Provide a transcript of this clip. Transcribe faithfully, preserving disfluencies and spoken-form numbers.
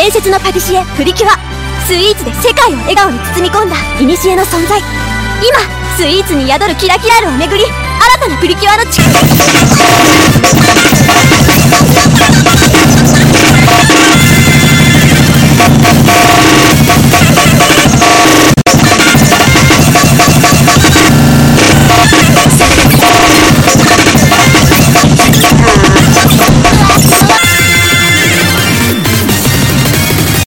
伝説のパティシエプリキュア、スイーツで世界を笑顔に包み込んだ古の存在。今スイーツに宿るキラキラールをめぐり、新たなプリキュアの力